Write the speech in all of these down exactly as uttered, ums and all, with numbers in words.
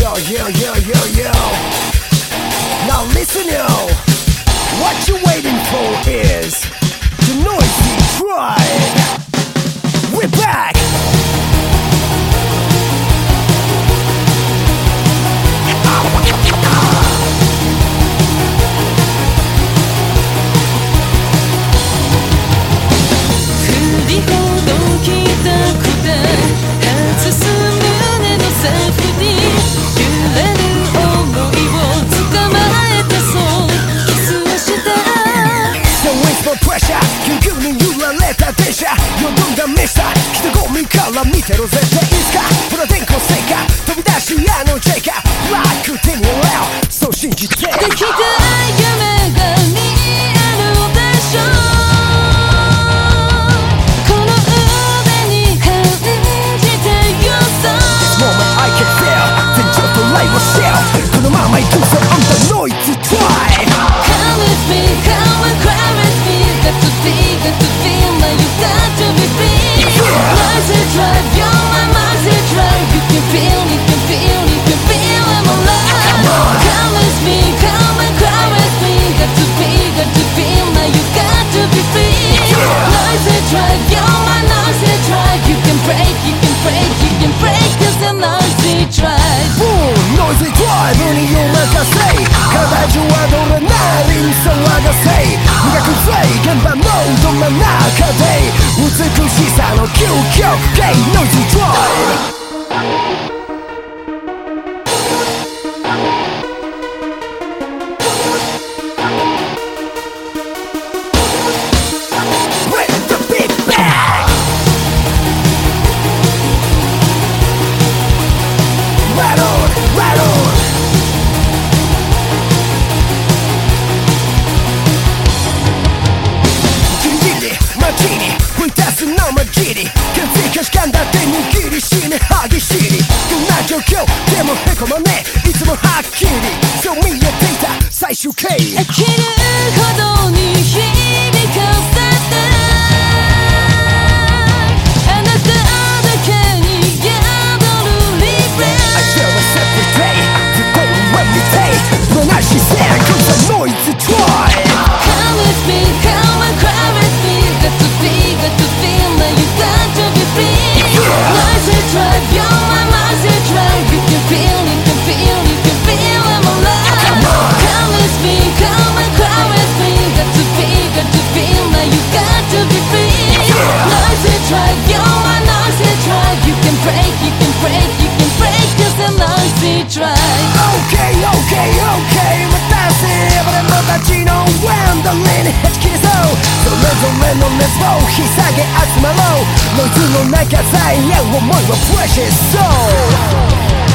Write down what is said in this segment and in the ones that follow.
yo, yo, yo, yo, yo. Now listen, yo. What you waiting for is the Noisy Tribe. We're back. Mister 人混みから見てろ絶対いつかほら電光石火飛び出しあの J かブラック手に入れよそう信じてできた夢が見えるでしょこの腕に感じてよさ This moment I can feel 天井とライブシェルこのまま行くぜ I'm the noisy tribe Come with me, come and cry with me Got to be, got to feel now you got to be free Noisy tribe, you're my noisy tribe You can feel, you can feel, you can feel I'm alive Come on Come with me, come and cry with me Got to be, got to feel now you got to be free Noisy tribe, you're my noisy tribe You can break, you can break, you can break Cause you're noisy tribe Boom, noisy tribe にお任せ体中はどれなりに騒がせ磨くぜ現場のど真ん中で美しさの究極系 Noisy Tribeでもへこまねいつもはっきりそう見えていた最終形飽きるほどに響かせてあなただけに宿るリフレッシュ I feel this every day ずっと上見てぶなしせ Cause I'm noisy tribe Come with me, come and cry with me Got to be, got to feel now you got to be free Noisy tribe, you're my noisy tribe You can feel, you can feel, you can feel I'm alive Come on Come with me, come and cry with me Got to be, got to feel now you got to be free Noisy tribe, you're my noisy tribe You can break, you can break, you can break Cause I'm noisy tribe Okay, okay, okay 待たせ俺もたちのワンダリーにはち切りそうそれぞれの熱を引き下げ集まろうノイズの中さえ合う思いは Precious Soul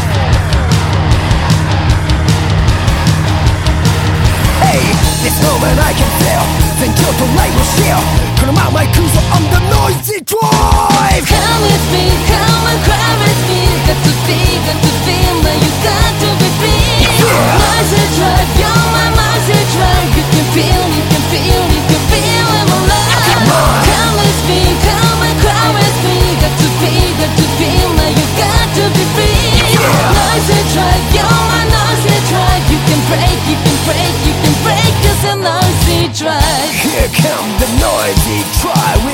This moment I can feel 全境とライブしようこのまま行くぞ I'm the noisy drive Come with me, come and cry with me Got to be, got to feel now you got to be free Noisy drive, you're my noisy drive You can feel, you can feel, you can feel I'm alive Come on Come with me, come and cry with me Got to be, got to feel now you got to be free Noisy drive, you're my noisy drive You can break, you can break, you can break Cause I'm noisy tribe Here come the noisy tribe